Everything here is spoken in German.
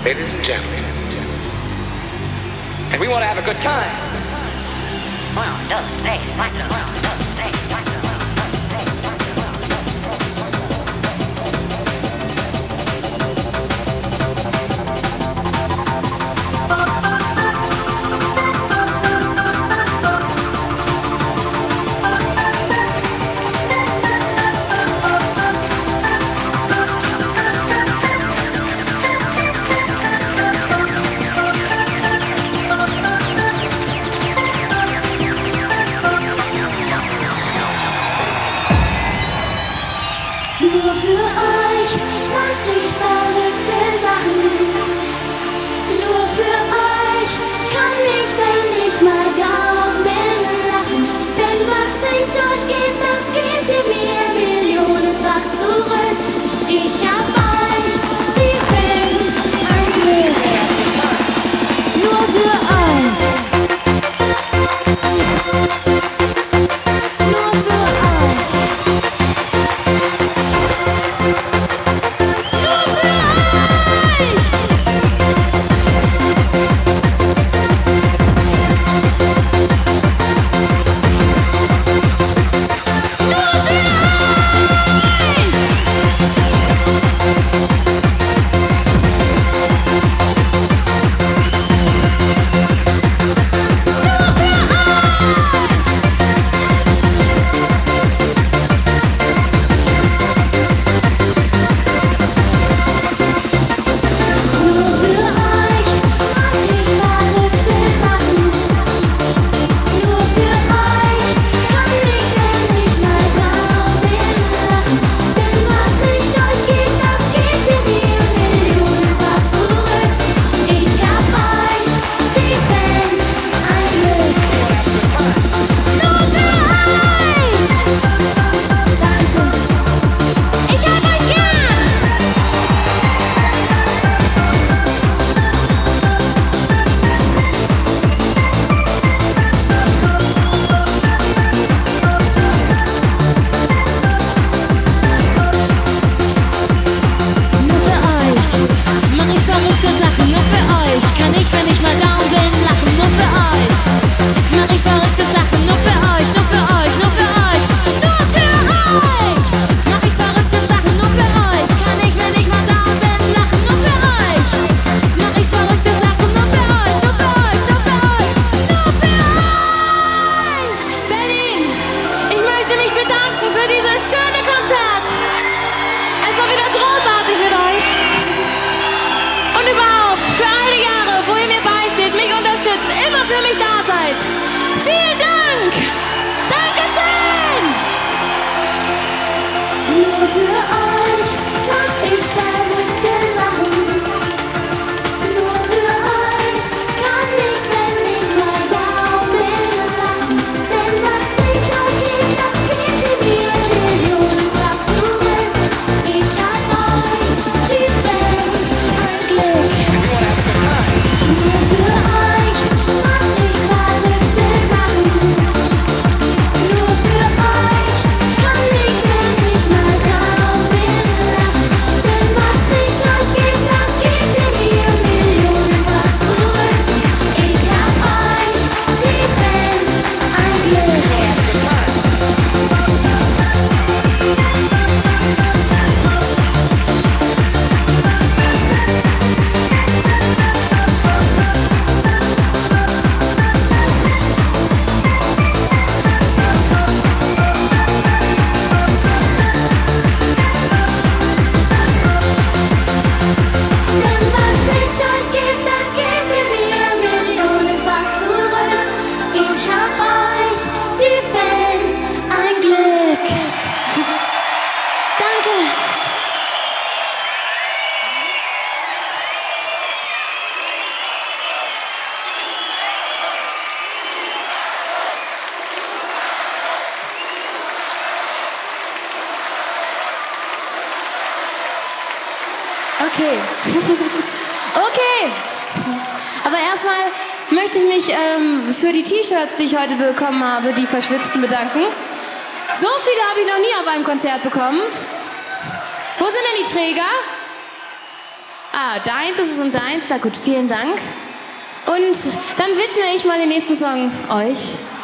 ladies and gentlemen. And we want to have a good time. 1, 2, 3, 4. 1, 2, 3, 4. Okay. Okay. Aber erstmal möchte ich mich für die T-Shirts, die ich heute bekommen habe, die verschwitzten, bedanken. So viele habe ich noch nie auf einem Konzert bekommen. Wo sind denn die Träger? Ah, deins ist es und deins. Na gut, vielen Dank. Und dann widme ich mal den nächsten Song euch.